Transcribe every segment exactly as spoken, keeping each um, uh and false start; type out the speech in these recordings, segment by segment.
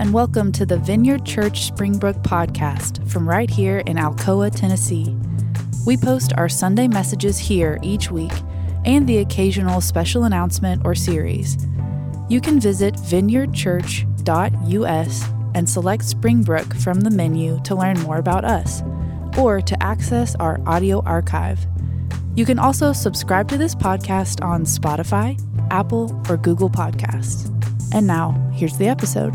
and welcome to the Vineyard Church Springbrook podcast from right here in Alcoa, Tennessee. We post our Sunday messages here each week and the occasional special announcement or series. You can visit vineyard church dot u s and select Springbrook from the menu to learn more about us or to access our audio archive. You can also subscribe to this podcast on Spotify, Apple, or Google Podcasts. And now, here's the episode.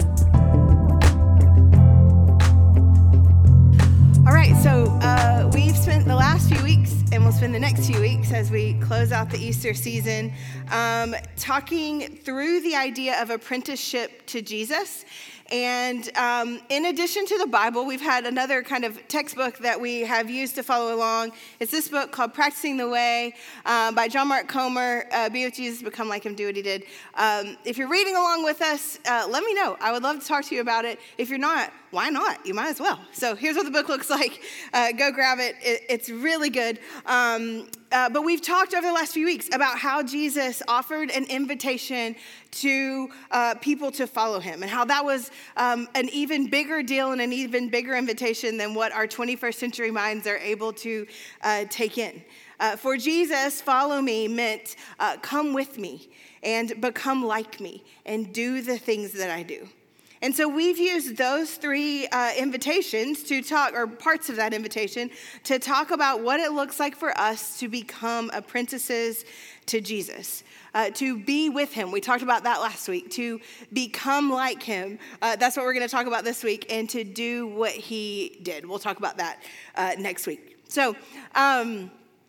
All right, so uh, we've spent the last few weeks, and we'll spend the next few weeks as we close out the Easter season, um, talking through the idea of apprenticeship to Jesus. And um, in addition to the Bible, we've had another kind of textbook that we have used to follow along. It's this book called Practicing the Way uh, by John Mark Comer. Uh, Be with Jesus, become like him, do what he did. Um, if you're reading along with us, uh, let me know. I would love to talk to you about it. If you're not, why not? You might as well. So here's what the book looks like. Uh, go grab it. it. It's really good. Um, uh, but we've talked over the last few weeks about how Jesus offered an invitation to uh, people to follow him, and how that was um, an even bigger deal and an even bigger invitation than what our twenty-first century minds are able to uh, take in. Uh, for Jesus, follow me meant uh, come with me and become like me and do the things that I do. And so we've used those three uh, invitations to talk, or parts of that invitation, to talk about what it looks like for us to become apprentices to Jesus, uh, to be with him. We talked about that last week, to become like him. Uh, that's what we're going to talk about this week, and to do what he did. We'll talk about that uh, next week. So, um,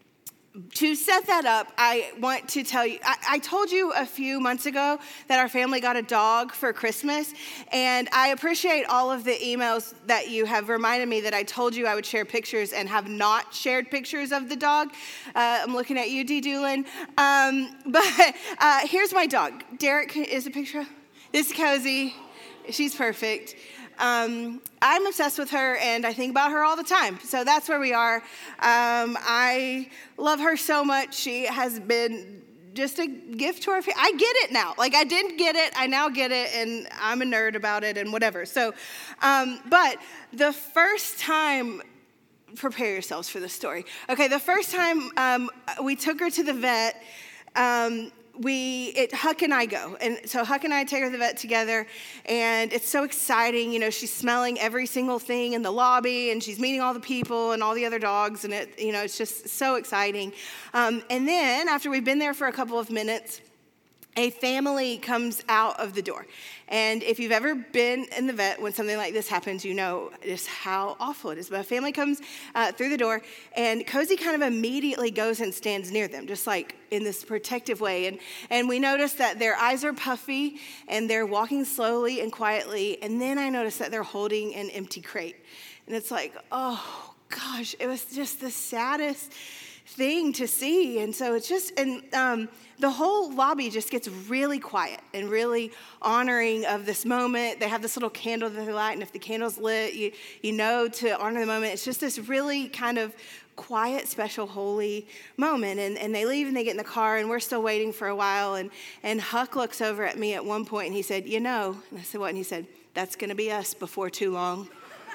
to set that up, I want to tell you, I, I told you a few months ago that our family got a dog for Christmas, and I appreciate all of the emails that you have reminded me that I told you I would share pictures and have not shared pictures of the dog. Uh, I'm looking at you, D. Doolin. Um, but uh, here's my dog. Derek is a picture. This is Cozy. She's perfect. Um, I'm obsessed with her, and I think about her all the time. So that's where we are. Um, I love her so much. She has been just a gift to our family. I get it now. Like, I didn't get it. I now get it, and I'm a nerd about it and whatever. So, um, but the first time, prepare yourselves for this story. Okay, the first time um, we took her to the vet, um, We, it, Huck and I go. And so Huck and I take her to the vet together, and it's so exciting. You know, she's smelling every single thing in the lobby, and she's meeting all the people and all the other dogs, and it, you know, it's just so exciting. Um, and then after we've been there for a couple of minutes, a family comes out of the door. And if you've ever been in the vet when something like this happens, you know just how awful it is. But a family comes uh, through the door, and Cozy kind of immediately goes and stands near them, just like in this protective way. And, and we notice that their eyes are puffy, and they're walking slowly and quietly. And then I notice that they're holding an empty crate. And it's like, oh, gosh, it was just the saddest thing to see. And so it's just, and um, the whole lobby just gets really quiet and really honoring of this moment. They have this little candle that they light, and if the candle's lit, you you know to honor the moment. It's just this really kind of quiet, special, holy moment. And, and they leave and they get in the car, and we're still waiting for a while. And, and Huck looks over at me at one point, and he said, you know, and I said, what? And he said, that's going to be us before too long.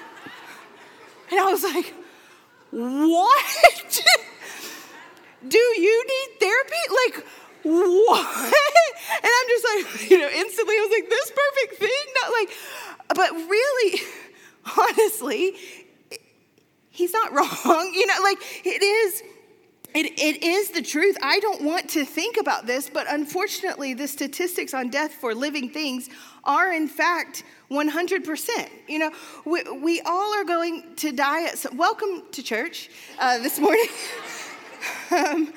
And I was like, what? Do you need therapy? Like, what? And I'm just like, you know, instantly I was like, this perfect thing? Not like, but really, honestly, he's not wrong. You know, like, it is, it, it is the truth. I don't want to think about this, but unfortunately, the statistics on death for living things are, in fact, one hundred percent. You know, we, we all are going to die. At some, welcome to church uh, this morning. Um,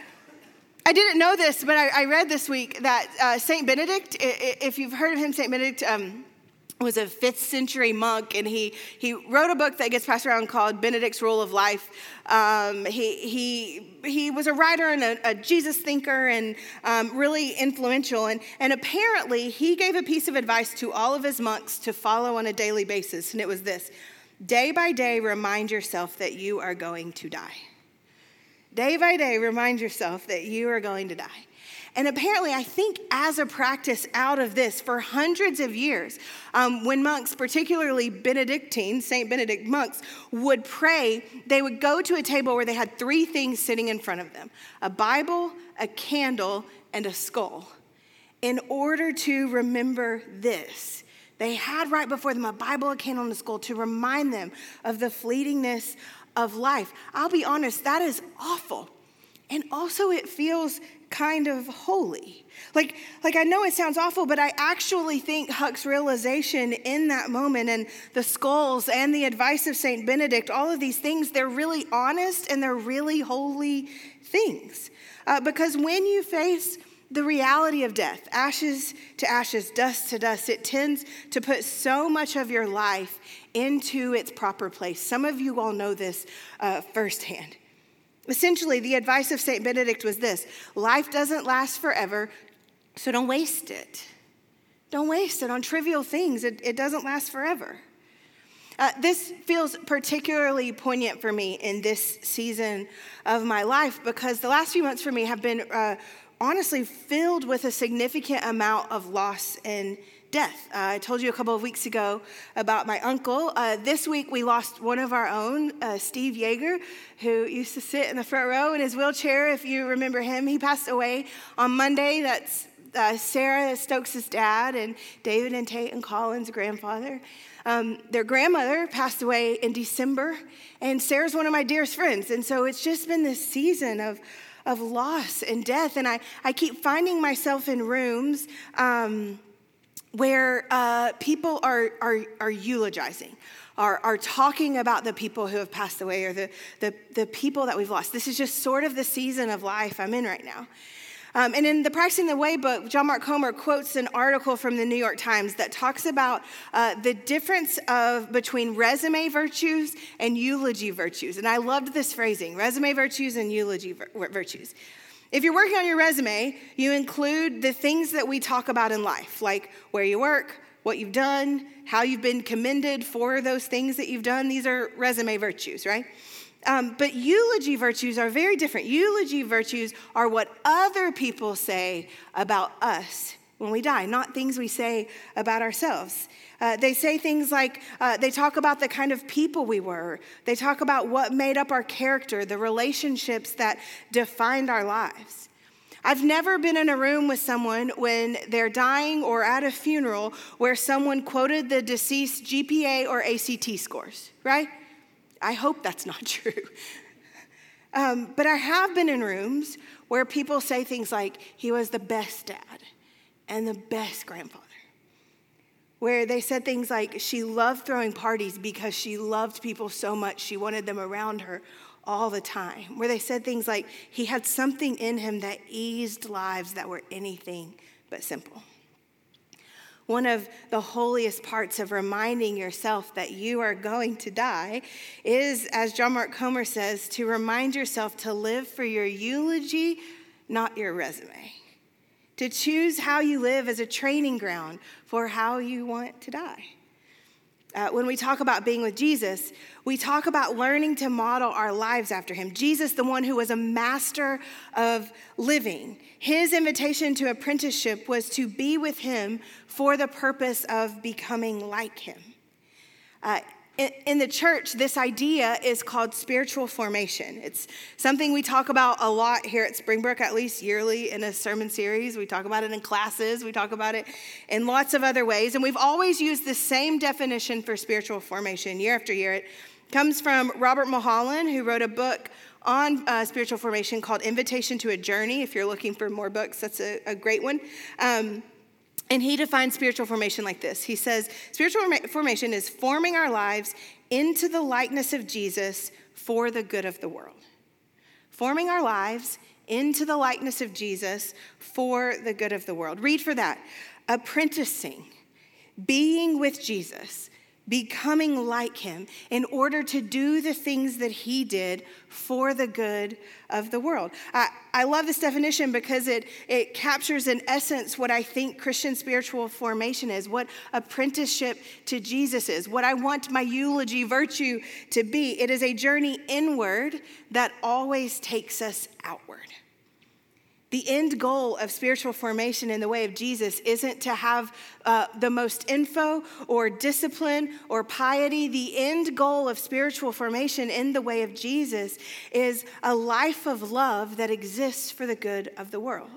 I didn't know this, but I, I read this week that uh, Saint Benedict, if you've heard of him, Saint Benedict um, was a fifth century monk, and he he wrote a book that gets passed around called Benedict's Rule of Life. Um, he he he was a writer and a, a Jesus thinker, and um, really influential. And and apparently he gave a piece of advice to all of his monks to follow on a daily basis, and it was this: day by day, remind yourself that you are going to die. Day by day, remind yourself that you are going to die. And apparently, I think as a practice out of this, for hundreds of years, um, when monks, particularly Benedictine, Saint Benedict monks, would pray, they would go to a table where they had three things sitting in front of them: a Bible, a candle, and a skull. In order to remember this, they had right before them a Bible, a candle, and a skull to remind them of the fleetingness of life. I'll be honest, that is awful. And also it feels kind of holy. Like, like I know it sounds awful, but I actually think Huck's realization in that moment, and the skulls and the advice of Saint Benedict, all of these things, they're really honest and they're really holy things. Uh, because when you face the reality of death, ashes to ashes, dust to dust, it tends to put so much of your life into its proper place. Some of you all know this uh, firsthand. Essentially, the advice of Saint Benedict was this: life doesn't last forever, so don't waste it. Don't waste it on trivial things. It, it doesn't last forever. Uh, this feels particularly poignant for me in this season of my life because the last few months for me have been uh, honestly filled with a significant amount of loss and death. Uh, I told you a couple of weeks ago about my uncle. Uh, this week we lost one of our own, uh, Steve Yeager, who used to sit in the front row in his wheelchair, if you remember him. He passed away on Monday. That's uh, Sarah Stokes' dad and David and Tate and Colin's grandfather. Um, their grandmother passed away in December, and Sarah's one of my dearest friends. And so it's just been this season of of loss and death. And I, I keep finding myself in rooms um, where uh, people are, are, are eulogizing, are, are talking about the people who have passed away or the, the, the people that we've lost. This is just sort of the season of life I'm in right now. Um, and in the Practicing the Way book, John Mark Comer quotes an article from the New York Times that talks about uh, the difference of between resume virtues and eulogy virtues. And I loved this phrasing: resume virtues and eulogy vir- virtues. If you're working on your resume, you include the things that we talk about in life, like where you work, what you've done, how you've been commended for those things that you've done. These are resume virtues, right? Um, but eulogy virtues are very different. Eulogy virtues are what other people say about us when we die, not things we say about ourselves. Uh, they say things like, uh, they talk about the kind of people we were. They talk about what made up our character, the relationships that defined our lives. I've never been in a room with someone when they're dying or at a funeral where someone quoted the deceased G P A or A C T scores, right? I hope that's not true. Um, but I have been in rooms where people say things like, he was the best dad and the best grandfather. Where they said things like, she loved throwing parties because she loved people so much she wanted them around her all the time. Where they said things like, he had something in him that eased lives that were anything but simple. One of the holiest parts of reminding yourself that you are going to die is, as John Mark Comer says, to remind yourself to live for your eulogy, not your resume. To choose how you live as a training ground for how you want to die. Uh, when we talk about being with Jesus, we talk about learning to model our lives after him. Jesus, the one who was a master of living, his invitation to apprenticeship was to be with him for the purpose of becoming like him. Uh, in, in the church, this idea is called spiritual formation. It's something we talk about a lot here at Springbrook, at least yearly in a sermon series. We talk about it in classes. We talk about it in lots of other ways. And we've always used the same definition for spiritual formation year after year. It comes from Robert Mulholland, who wrote a book on uh, spiritual formation called Invitation to a Journey. If you're looking for more books, that's a, a great one. Um, And he defines spiritual formation like this. He says, spiritual formation is forming our lives into the likeness of Jesus for the good of the world. Forming our lives into the likeness of Jesus for the good of the world. Read for that. Apprenticing, being with Jesus, becoming like him in order to do the things that he did for the good of the world. I, I love this definition because it, it captures in essence what I think Christian spiritual formation is, what apprenticeship to Jesus is, what I want my eulogy virtue to be. It is a journey inward that always takes us outward. The end goal of spiritual formation in the way of Jesus isn't to have uh, the most info or discipline or piety. The end goal of spiritual formation in the way of Jesus is a life of love that exists for the good of the world.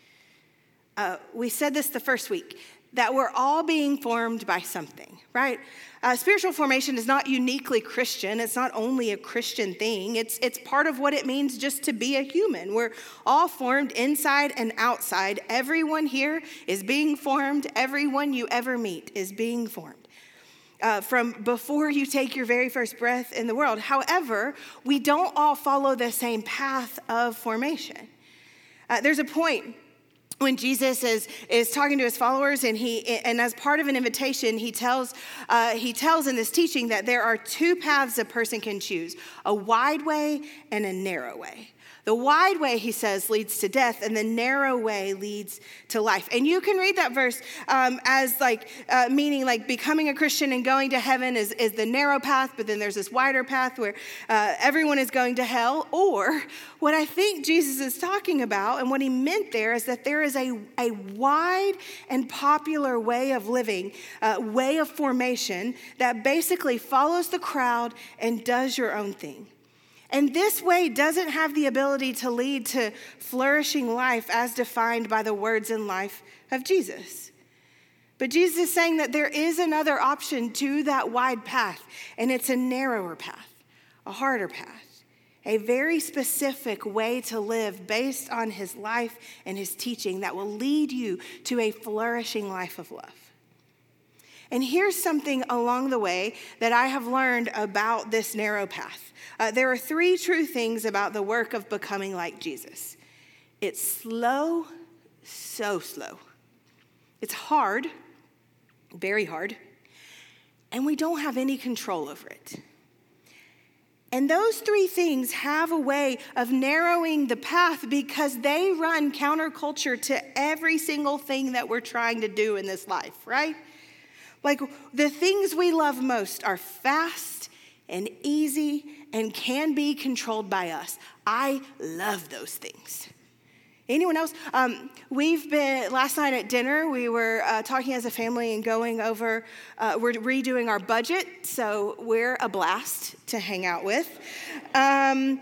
Uh, we said this the first week, that we're all being formed by something, right? Uh, spiritual formation is not uniquely Christian. It's not only a Christian thing. It's, it's part of what it means just to be a human. We're all formed inside and outside. Everyone here is being formed. Everyone you ever meet is being formed. Uh, from before you take your very first breath in the world. However, we don't all follow the same path of formation. Uh, there's a point when Jesus is, is talking to his followers, and he and as part of an invitation, he tells uh, he tells in this teaching that there are two paths a person can choose: a wide way and a narrow way. The wide way, he says, leads to death, and the narrow way leads to life. And you can read that verse um, as like uh, meaning like becoming a Christian and going to heaven is, is the narrow path, but then there's this wider path where uh, everyone is going to hell. Or what I think Jesus is talking about and what he meant there is that there is a, a wide and popular way of living, uh, way of formation that basically follows the crowd and does your own thing. And this way doesn't have the ability to lead to flourishing life as defined by the words and life of Jesus. But Jesus is saying that there is another option to that wide path, and it's a narrower path, a harder path, a very specific way to live based on his life and his teaching that will lead you to a flourishing life of love. And here's something along the way that I have learned about this narrow path. Uh, there are three true things about the work of becoming like Jesus. It's slow, so slow. It's hard, very hard, and we don't have any control over it. And those three things have a way of narrowing the path because they run counterculture to every single thing that we're trying to do in this life, right? Like the things we love most are fast and easy and can be controlled by us. I love those things. Anyone else? Um, we've been, last night at dinner, we were uh, talking as a family and going over, uh, we're redoing our budget, so we're a blast to hang out with. Um,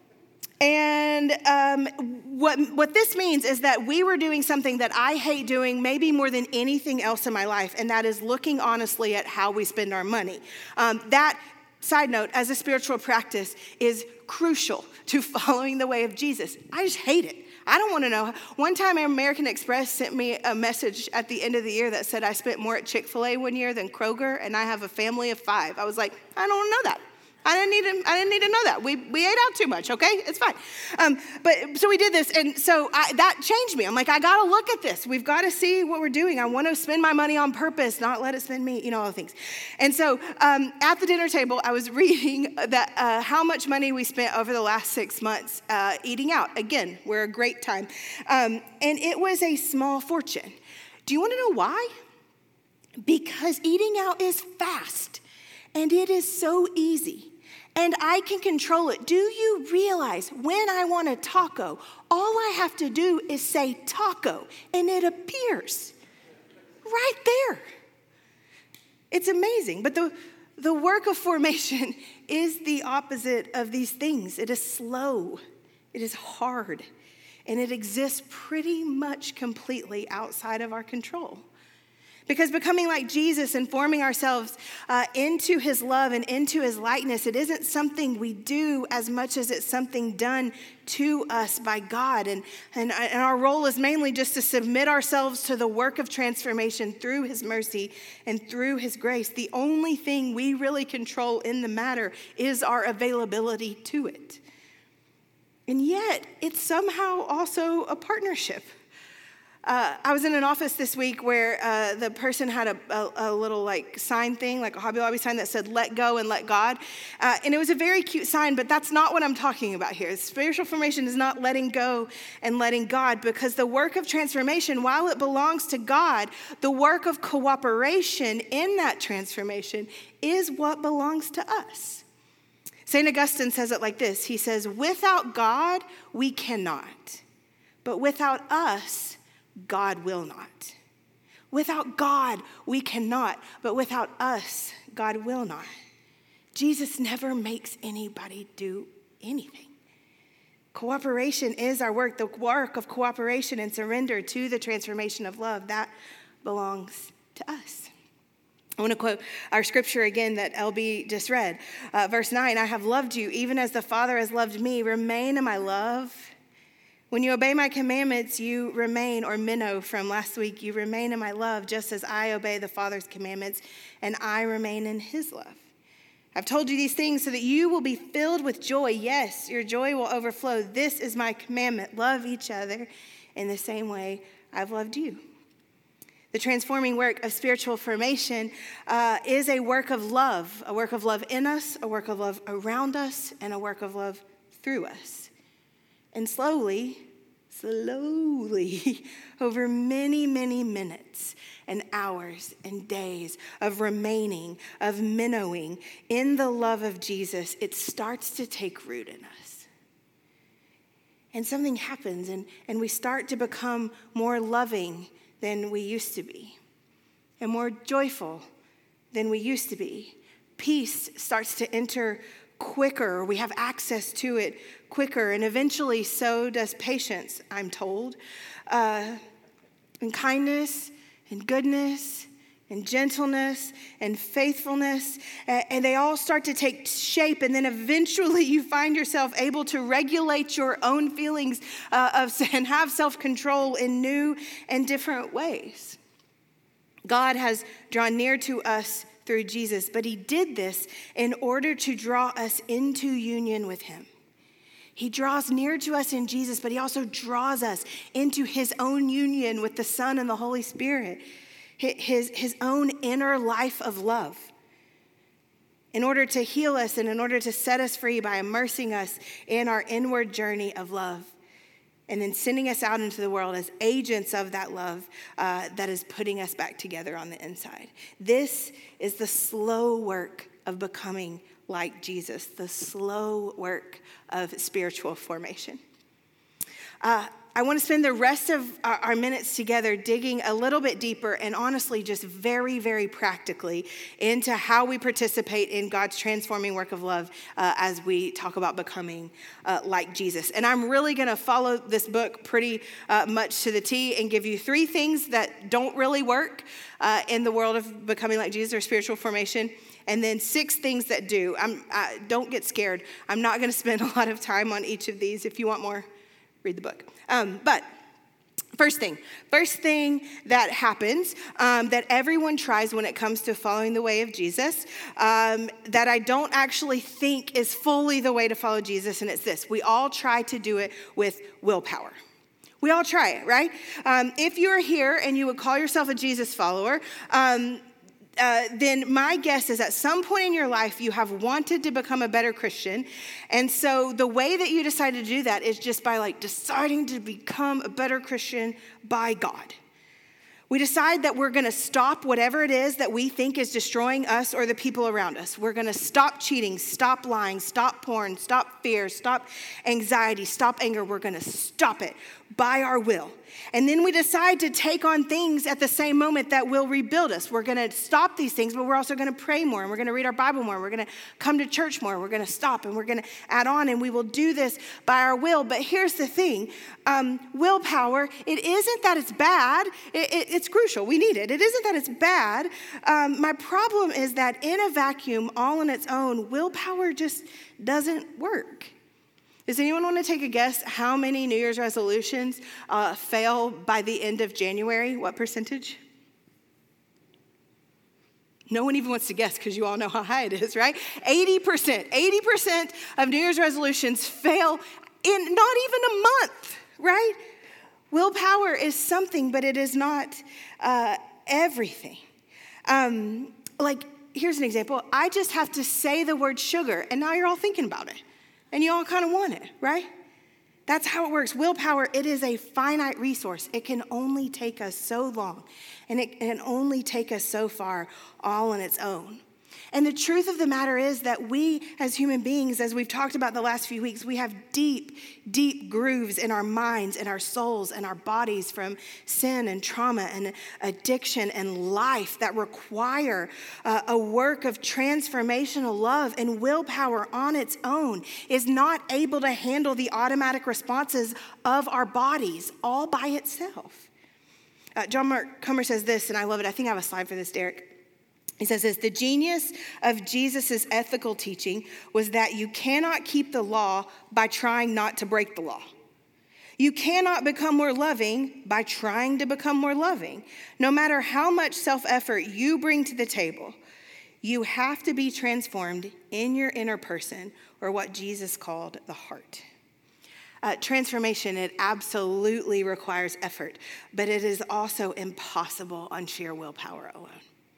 and um, what, what this means is that we were doing something that I hate doing maybe more than anything else in my life, and that is looking honestly at how we spend our money. Um, that Side note, as a spiritual practice, is crucial to following the way of Jesus. I just hate it. I don't want to know. One time, American Express sent me a message at the end of the year that said I spent more at Chick-fil-A one year than Kroger, and I have a family of five. I was like, I don't know that. I didn't need to, I didn't need to know that. We we ate out too much, okay? It's fine. Um, but so we did this, and so I, that changed me. I'm like, I got to look at this. We've got to see what we're doing. I want to spend my money on purpose, not let it spend me, you know, all the things. And so um, at the dinner table, I was reading that uh, how much money we spent over the last six months uh, eating out. Again, we're a great time. Um, and it was a small fortune. Do you want to know why? Because eating out is fast, and it is so easy. And I can control it. Do you realize when I want a taco, all I have to do is say taco, and it appears right there. It's amazing. But the, the work of formation is the opposite of these things. It is slow. It is hard. And it exists pretty much completely outside of our control. Because becoming like Jesus and forming ourselves uh, into his love and into his likeness, it isn't something we do as much as it's something done to us by God. And, and, and our role is mainly just to submit ourselves to the work of transformation through his mercy and through his grace. The only thing we really control in the matter is our availability to it. And yet, it's somehow also a partnership. Uh, I was in an office this week where uh, the person had a, a, a little like sign thing, like a Hobby Lobby sign that said, let go and let God. Uh, and it was a very cute sign, but that's not what I'm talking about here. Spiritual formation is not letting go and letting God, because the work of transformation, while it belongs to God, the work of cooperation in that transformation is what belongs to us. Saint Augustine says it like this. He says, without God, we cannot, but without us, God will not. Without God, we cannot, but without us, God will not. Jesus never makes anybody do anything. Cooperation is our work. The work of cooperation and surrender to the transformation of love, that belongs to us. I want to quote our scripture again that L B just read. Uh, verse nine, I have loved you even as the Father has loved me. Remain in my love. When you obey my commandments, you remain, or minnow from last week, you remain in my love just as I obey the Father's commandments and I remain in his love. I've told you these things so that you will be filled with joy. Yes, your joy will overflow. This is my commandment. Love each other in the same way I've loved you. The transforming work of spiritual formation uh, is a work of love, a work of love in us, a work of love around us, and a work of love through us. And slowly, slowly, over many, many minutes and hours and days of remaining, of minnowing in the love of Jesus, it starts to take root in us. And something happens, and, and we start to become more loving than we used to be, and more joyful than we used to be. Peace starts to enter quicker. We have access to it quicker, and eventually so does patience, I'm told. Uh, and kindness and goodness and gentleness and faithfulness, and they all start to take shape, and then eventually you find yourself able to regulate your own feelings uh, of, and have self-control in new and different ways. God has drawn near to us through Jesus, but he did this in order to draw us into union with him. He draws near to us in Jesus, but he also draws us into his own union with the Son and the Holy Spirit, his, his own inner life of love, in order to heal us and in order to set us free by immersing us in our inward journey of love, and then sending us out into the world as agents of that love uh, that is putting us back together on the inside. This is the slow work of becoming like Jesus, the slow work of spiritual formation. Uh, I want to spend the rest of our, our minutes together digging a little bit deeper and honestly just very, very practically into how we participate in God's transforming work of love uh, as we talk about becoming uh, like Jesus. And I'm really going to follow this book pretty uh, much to the T and give you three things that don't really work uh, in the world of becoming like Jesus or spiritual formation, and then six things that do. I'm, I, don't get scared. I'm not going to spend a lot of time on each of these. If you want more, read the book. Um, but first thing, first thing that happens um, that everyone tries when it comes to following the way of Jesus, um, that I don't actually think is fully the way to follow Jesus, and it's this. We all try to do it with willpower. We all try it, right? Um, if you're here and you would call yourself a Jesus follower, um, Uh, then my guess is at some point in your life, you have wanted to become a better Christian. And so the way that you decided to do that is just by like deciding to become a better Christian by God. We decide that we're going to stop whatever it is that we think is destroying us or the people around us. We're going to stop cheating, stop lying, stop porn, stop fear, stop anxiety, stop anger. We're going to stop it by our will. And then we decide to take on things at the same moment that will rebuild us. We're going to stop these things, but we're also going to pray more, and we're going to read our Bible more. We're going to come to church more. We're going to stop, and we're going to add on, and we will do this by our will. But here's the thing. Um, willpower, it isn't that it's bad. It, it, it's crucial. We need it. It isn't that it's bad. Um, my problem is that in a vacuum, all on its own, willpower just doesn't work. Does anyone want to take a guess how many New Year's resolutions uh, fail by the end of January? What percentage? No one even wants to guess because you all know how high it is, right? eighty percent. eighty percent of New Year's resolutions fail in not even a month, right? Willpower is something, but it is not uh, everything. Um, like, here's an example. I just have to say the word sugar, and now you're all thinking about it. And you all kind of want it, right? That's how it works. Willpower, it is a finite resource. It can only take us so long, and it can only take us so far all on its own. And the truth of the matter is that we as human beings, as we've talked about the last few weeks, we have deep, deep grooves in our minds and our souls and our bodies from sin and trauma and addiction and life that require uh, a work of transformational love. And willpower on its own is not able to handle the automatic responses of our bodies all by itself. Uh, John Mark Comer says this, and I love it. I think I have a slide for this, Derek. He says this: the genius of Jesus' ethical teaching was that you cannot keep the law by trying not to break the law. You cannot become more loving by trying to become more loving. No matter how much self-effort you bring to the table, you have to be transformed in your inner person, or what Jesus called the heart. Uh, transformation, it absolutely requires effort, but it is also impossible on sheer willpower alone.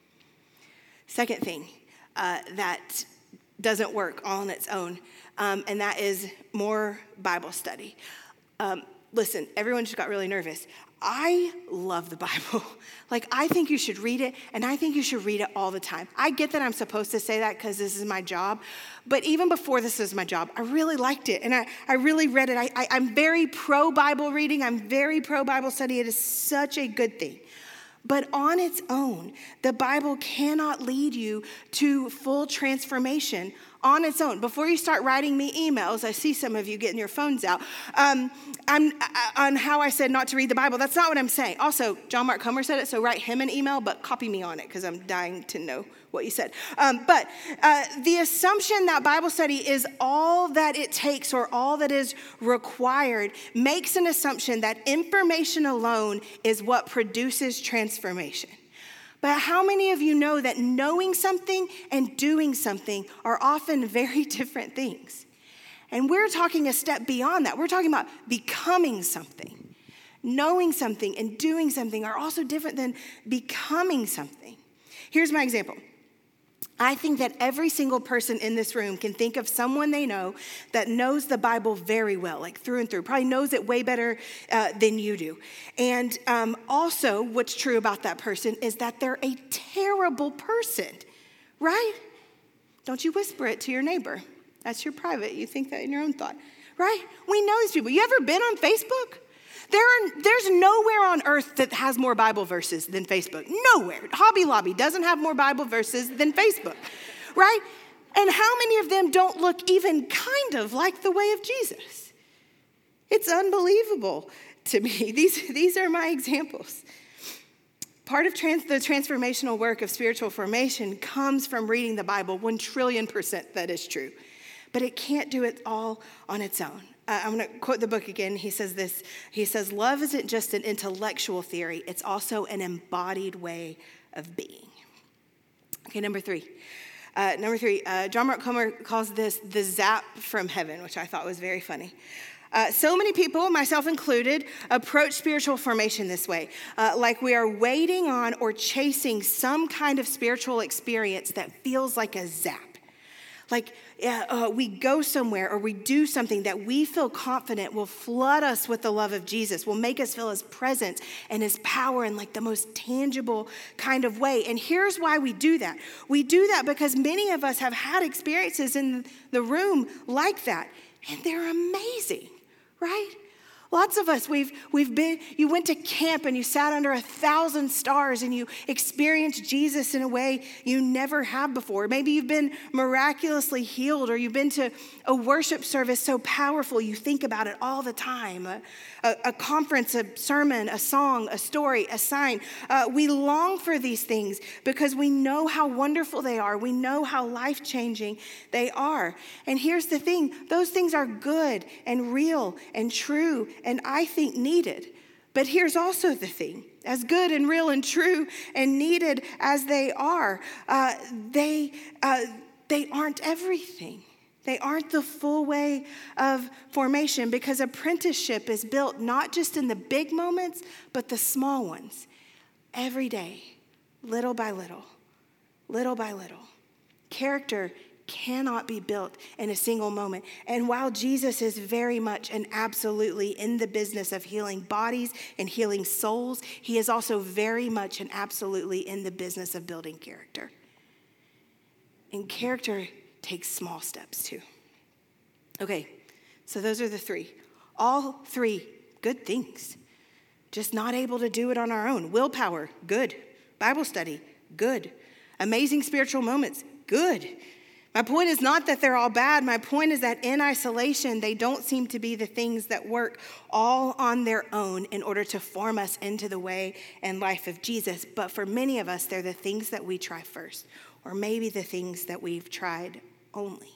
Second thing uh, that doesn't work all on its own, um, and that is more Bible study. Um, listen, everyone just got really nervous. I love the Bible. Like, I think you should read it, and I think you should read it all the time. I get that I'm supposed to say that because this is my job, but even before this was my job, I really liked it, and I, I really read it. I, I, I'm very pro-Bible reading. I'm very pro-Bible study. It is such a good thing. But on its own, the Bible cannot lead you to full transformation on its own. Before you start writing me emails, I see some of you getting your phones out, um, I'm, I, on how I said not to read the Bible. That's not what I'm saying. Also, John Mark Comer said it, so write him an email, but copy me on it because I'm dying to know what you said. Um, but uh, the assumption that Bible study is all that it takes or all that is required makes an assumption that information alone is what produces transformation. But how many of you know that knowing something and doing something are often very different things? And we're talking a step beyond that. We're talking about becoming something. Knowing something and doing something are also different than becoming something. Here's my example. I think that every single person in this room can think of someone they know that knows the Bible very well, like through and through, probably knows it way better uh, than you do. And um, also what's true about that person is that they're a terrible person, right? Don't you whisper it to your neighbor. That's your private. You think that in your own thought, right? We know these people. You ever been on Facebook? There are, there's nowhere on earth that has more Bible verses than Facebook. Nowhere. Hobby Lobby doesn't have more Bible verses than Facebook, right? And how many of them don't look even kind of like the way of Jesus? It's unbelievable to me. These, these are my examples. Part of trans, the transformational work of spiritual formation comes from reading the Bible. One trillion percent that is true. But it can't do it all on its own. Uh, I'm going to quote the book again. He says this. He says, love isn't just an intellectual theory. It's also an embodied way of being. Okay, number three. Uh, number three, uh, John Mark Comer calls this the zap from heaven, which I thought was very funny. Uh, so many people, myself included, approach spiritual formation this way, uh, like we are waiting on or chasing some kind of spiritual experience that feels like a zap. Like uh, uh, we go somewhere or we do something that we feel confident will flood us with the love of Jesus, will make us feel his presence and his power in like the most tangible kind of way. And here's why we do that. We do that because many of us have had experiences in the room like that, and they're amazing, right? Lots of us, we've we've been, you went to camp and you sat under a thousand stars and you experienced Jesus in a way you never have before. Maybe you've been miraculously healed, or you've been to a worship service so powerful you think about it all the time. A, a, a conference, a sermon, a song, a story, a sign. Uh, we long for these things because we know how wonderful they are. We know how life-changing they are. And here's the thing, those things are good and real and true and I think needed. But here's also the thing, as good and real and true and needed as they are, uh, they, uh, they aren't everything. They aren't the full way of formation, because apprenticeship is built not just in the big moments, but the small ones. Every day, little by little, little by little. Character cannot be built in a single moment. And while Jesus is very much and absolutely in the business of healing bodies and healing souls, he is also very much and absolutely in the business of building character. And character takes small steps too. Okay, so those are the three. All three good things. Just not able to do it on our own. Willpower, good. Bible study, good. Amazing spiritual moments, good. My point is not that they're all bad. My point is that in isolation, they don't seem to be the things that work all on their own in order to form us into the way and life of Jesus. But for many of us, they're the things that we try first, or maybe the things that we've tried only.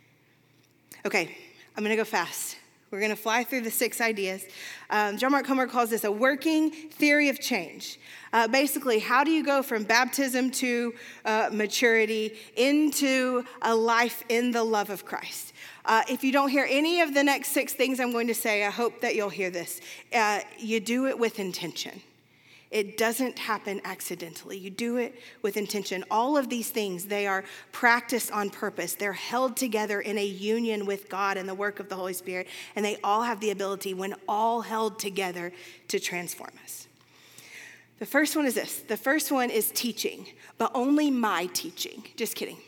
Okay, I'm going to go fast. We're going to fly through the six ideas. Um, John Mark Comer calls this a working theory of change. Uh, basically, how do you go from baptism to uh, maturity into a life in the love of Christ? Uh, if you don't hear any of the next six things I'm going to say, I hope that you'll hear this. Uh, you do it with intention. It doesn't happen accidentally. You do it with intention. All of these things, they are practiced on purpose. They're held together in a union with God and the work of the Holy Spirit, and they all have the ability, when all held together, to transform us. The first one is this. The first one is teaching, but only my teaching. Just kidding.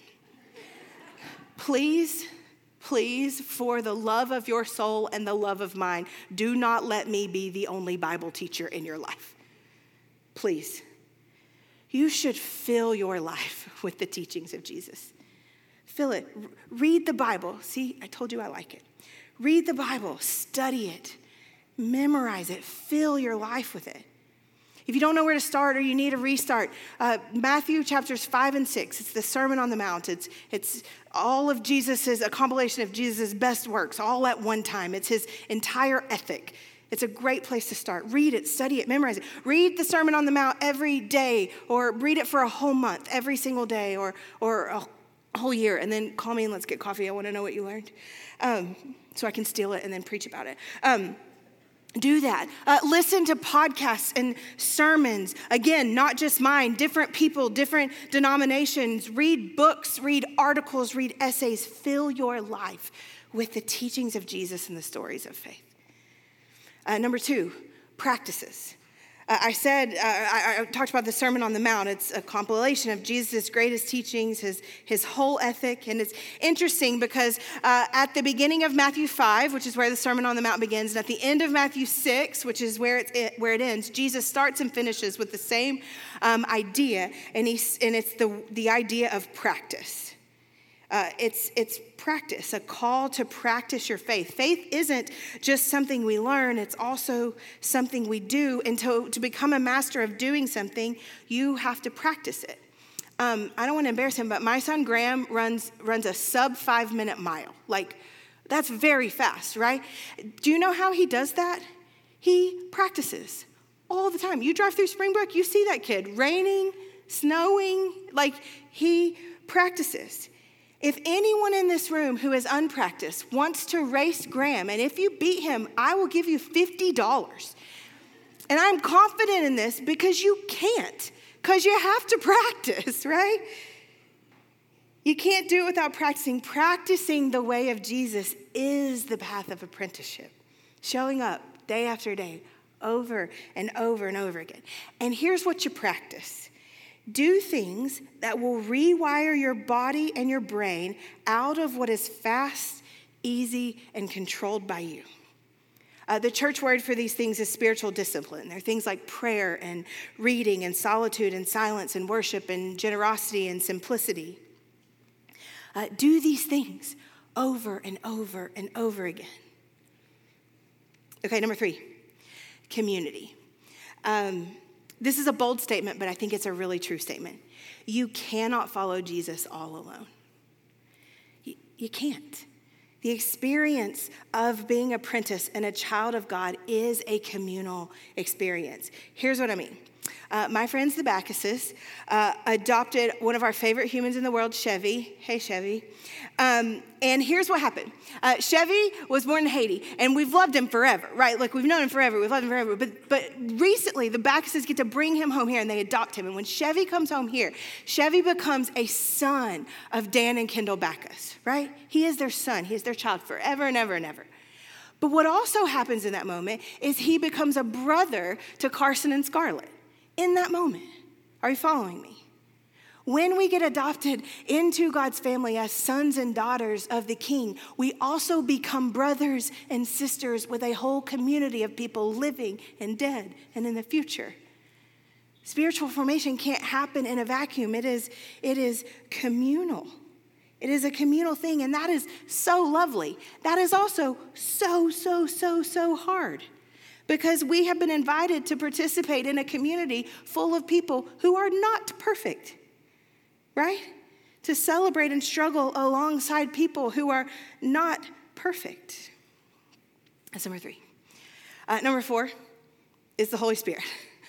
Please, please, for the love of your soul and the love of mine, do not let me be the only Bible teacher in your life. Please. You should fill your life with the teachings of Jesus. Fill it. Read the Bible. See, I told you I like it. Read the Bible. Study it. Memorize it. Fill your life with it. If you don't know where to start or you need a restart, uh, Matthew chapters five and six, it's the Sermon on the Mount. It's, it's all of Jesus's, a compilation of Jesus' best works all at one time. It's his entire ethic. It's a great place to start. Read it, study it, memorize it. Read the Sermon on the Mount every day, or read it for a whole month, every single day, or, or a whole year, and then call me and let's get coffee. I want to know what you learned, um, so I can steal it and then preach about it. Um, do that. Uh, listen to podcasts and sermons. Again, not just mine, different people, different denominations. Read books, read articles, read essays. Fill your life with the teachings of Jesus and the stories of faith. Uh, number two, practices. Uh, I said, uh, I, I talked about the Sermon on the Mount. It's a compilation of Jesus' greatest teachings, his, his whole ethic. And it's interesting because uh, at the beginning of Matthew five, which is where the Sermon on the Mount begins, and at the end of Matthew six, which is where, it's, it, where it ends, Jesus starts and finishes with the same um, idea, and, he's, and it's the, the idea of practice. Uh, it's it's practice, a call to practice your faith. Faith isn't just something we learn, it's also something we do. And to, to become a master of doing something, you have to practice it. Um, I don't want to embarrass him, but my son Graham runs runs a sub five minute mile. Like, that's very fast, right? Do you know how he does that? He practices all the time. You drive through Springbrook, you see that kid, raining, snowing, like he practices. If anyone in this room who is unpracticed wants to race Graham, and if you beat him, I will give you fifty dollars. And I'm confident in this because you can't, because you have to practice, right? You can't do it without practicing. Practicing the way of Jesus is the path of apprenticeship. Showing up day after day, over and over and over again. And here's what you practice. Do things that will rewire your body and your brain out of what is fast, easy, and controlled by you. Uh, the church word for these things is spiritual discipline. They're things like prayer and reading and solitude and silence and worship and generosity and simplicity. Uh, do these things over and over and over again. Okay, number three, community. Um, This is a bold statement, but I think it's a really true statement. You cannot follow Jesus all alone. You, you can't. The experience of being apprentice and a child of God is a communal experience. Here's what I mean. Uh, my friends, the Backuses, uh, adopted one of our favorite humans in the world, Chevy. Hey, Chevy. Um, and here's what happened. Uh, Chevy was born in Haiti, and we've loved him forever, right? Like, we've known him forever. We've loved him forever. But, but recently, the Backuses get to bring him home here, and they adopt him. And when Chevy comes home here, Chevy becomes a son of Dan and Kendall Backus, right? He is their son. He is their child forever and ever and ever. But what also happens in that moment is he becomes a brother to Carson and Scarlett. In that moment. Are you following me? When we get adopted into God's family as sons and daughters of the King, we also become brothers and sisters with a whole community of people living and dead and in the future. Spiritual formation can't happen in a vacuum. It is, it is communal. It is a communal thing, and that is so lovely. That is also so, so, so, so hard. Because we have been invited to participate in a community full of people who are not perfect, right? To celebrate and struggle alongside people who are not perfect. That's number three. Uh, number four is the Holy Spirit.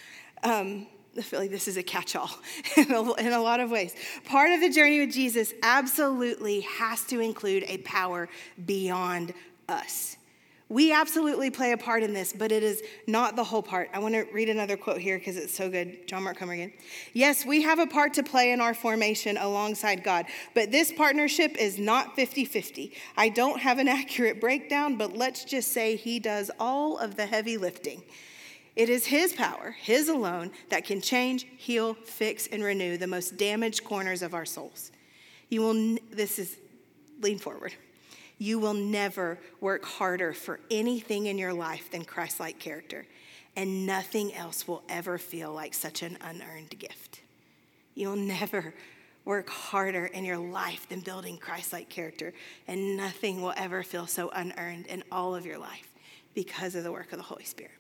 Um, I feel like this is a catch-all in a, in a lot of ways. Part of the journey with Jesus absolutely has to include a power beyond us. We absolutely play a part in this, but it is not the whole part. I want to read another quote here because it's so good. John Mark Comer again. Yes, we have a part to play in our formation alongside God, but this partnership is not fifty-fifty. I don't have an accurate breakdown, but let's just say he does all of the heavy lifting. It is his power, his alone, that can change, heal, fix, and renew the most damaged corners of our souls. You will, this is, lean forward. You will never work harder for anything in your life than Christ-like character, and nothing else will ever feel like such an unearned gift. You'll never work harder in your life than building Christ-like character, and nothing will ever feel so unearned in all of your life because of the work of the Holy Spirit.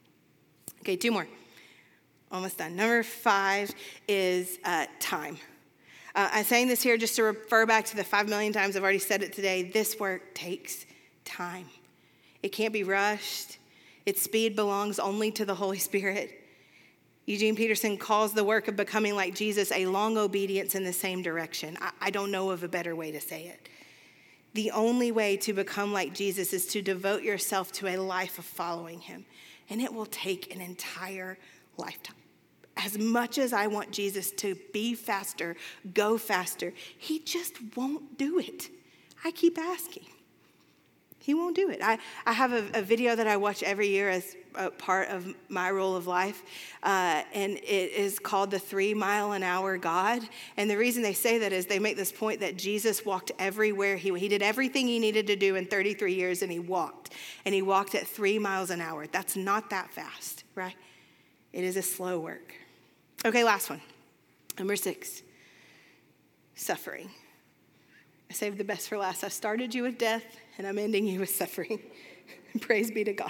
Okay, two more. Almost done. Number five is uh, time. Uh, I'm saying this here just to refer back to the five million times I've already said it today. This work takes time. It can't be rushed. Its speed belongs only to the Holy Spirit. Eugene Peterson calls the work of becoming like Jesus a long obedience in the same direction. I, I don't know of a better way to say it. The only way to become like Jesus is to devote yourself to a life of following him. And it will take an entire lifetime. As much as I want Jesus to be faster, go faster, he just won't do it. I keep asking. He won't do it. I, I have a, a video that I watch every year as a part of my role of life, uh, and it is called The Three Mile an Hour God. And the reason they say that is they make this point that Jesus walked everywhere. He, he did everything he needed to do in thirty-three years, and he walked. And he walked at three miles an hour. That's not that fast, right? It is a slow work. Okay, last one. Number six, suffering. I saved the best for last. I started you with death, and I'm ending you with suffering. Praise be to God.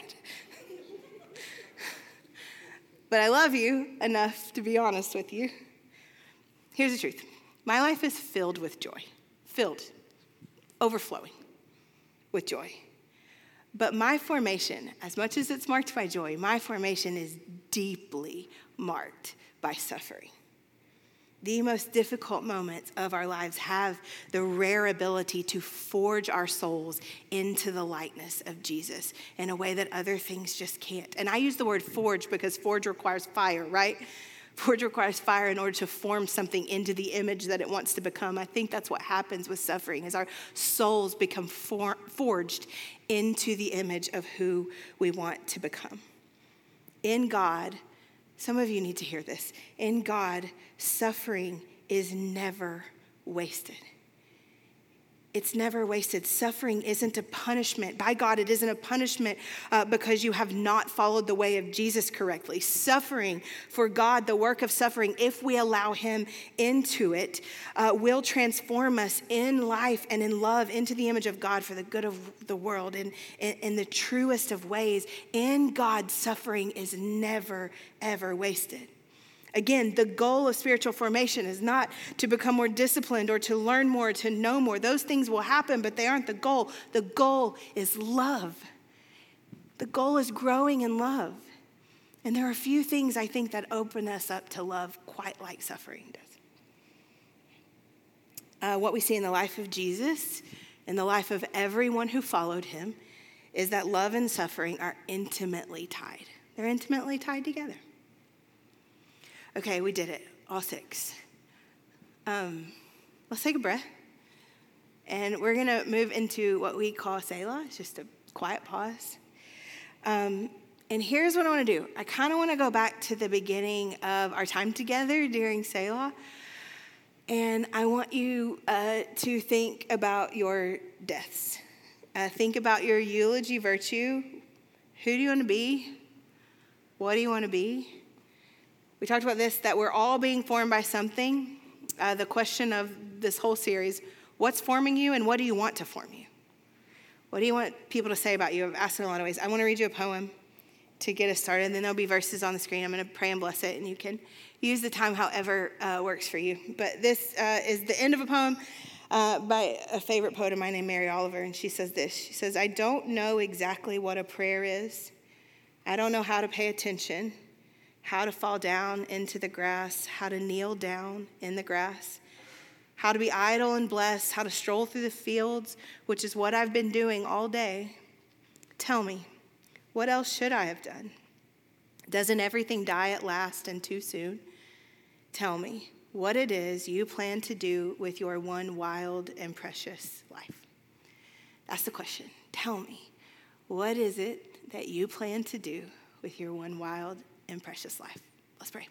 But I love you enough to be honest with you. Here's the truth. My life is filled with joy. Filled. Overflowing with joy. But my formation, as much as it's marked by joy, my formation is deeply marked by suffering. The most difficult moments of our lives have the rare ability to forge our souls into the likeness of Jesus in a way that other things just can't. And I use the word forge because forge requires fire, right? Forge requires fire in order to form something into the image that it wants to become. I think that's what happens with suffering, is our souls become for- forged into the image of who we want to become. In God, some of you need to hear this. In God, suffering is never wasted. It's never wasted. Suffering isn't a punishment. By God, it isn't a punishment uh, because you have not followed the way of Jesus correctly. Suffering for God, the work of suffering, if we allow him into it, uh, will transform us in life and in love into the image of God for the good of the world in, in, in the truest of ways. In God, suffering is never, ever wasted. Again, the goal of spiritual formation is not to become more disciplined or to learn more, to know more. Those things will happen, but they aren't the goal. The goal is love. The goal is growing in love. And there are a few things I think that open us up to love quite like suffering does. Uh, what we see in the life of Jesus, in the life of everyone who followed him, is that love and suffering are intimately tied. They're intimately tied together. Okay, we did it, all six. Um, let's take a breath. And we're going to move into what we call Selah. It's just a quiet pause. Um, and here's what I want to do. I kind of want to go back to the beginning of our time together during Selah. And I want you uh, to think about your deaths. Uh, think about your eulogy virtue. Who do you want to be? What do you want to be? We talked about this, that we're all being formed by something. Uh, the question of this whole series, what's forming you and what do you want to form you? What do you want people to say about you? I've asked in a lot of ways. I want to read you a poem to get us started, and then there'll be verses on the screen. I'm going to pray and bless it, and you can use the time however uh, works for you. But this uh, is the end of a poem uh, by a favorite poet of mine named Mary Oliver, and she says this. She says, I don't know exactly what a prayer is. I don't know how to pay attention, how to fall down into the grass, how to kneel down in the grass, how to be idle and blessed, how to stroll through the fields, which is what I've been doing all day. Tell me, what else should I have done? Doesn't everything die at last and too soon? Tell me what it is you plan to do with your one wild and precious life. That's the question. Tell me, what is it that you plan to do with your one wild and precious life? Let's pray.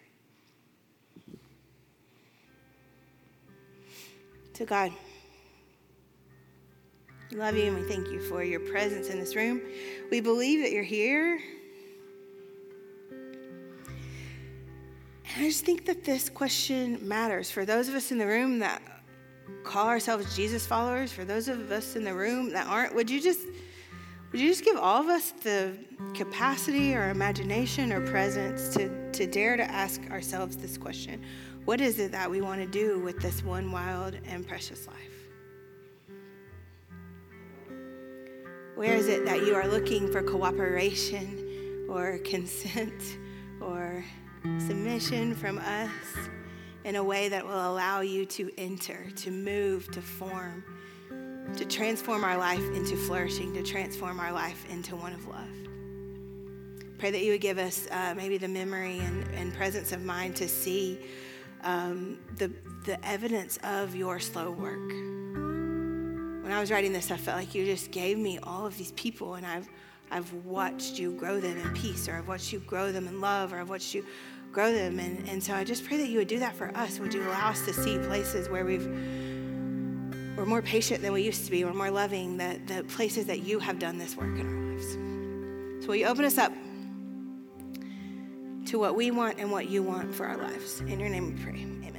To God, we love you and we thank you for your presence in this room. We believe that you're here. And I just think that this question matters for those of us in the room that call ourselves Jesus followers, for those of us in the room that aren't. Would you just would you just give all of us the capacity or imagination or presence to, to dare to ask ourselves this question? What is it that we want to do with this one wild and precious life? Where is it that you are looking for cooperation or consent or submission from us in a way that will allow you to enter, to move, to form, to transform our life into flourishing, to transform our life into one of love? Pray that you would give us uh, maybe the memory and, and presence of mind to see um, the, the evidence of your slow work. When I was writing this, I felt like you just gave me all of these people, and I've I've watched you grow them in peace, or I've watched you grow them in love, or I've watched you grow them. And, and so I just pray that you would do that for us. Would you allow us to see places where we've, we're more patient than we used to be, we're more loving, the, the places that you have done this work in our lives. So will you open us up to what we want and what you want for our lives? In your name we pray. Amen.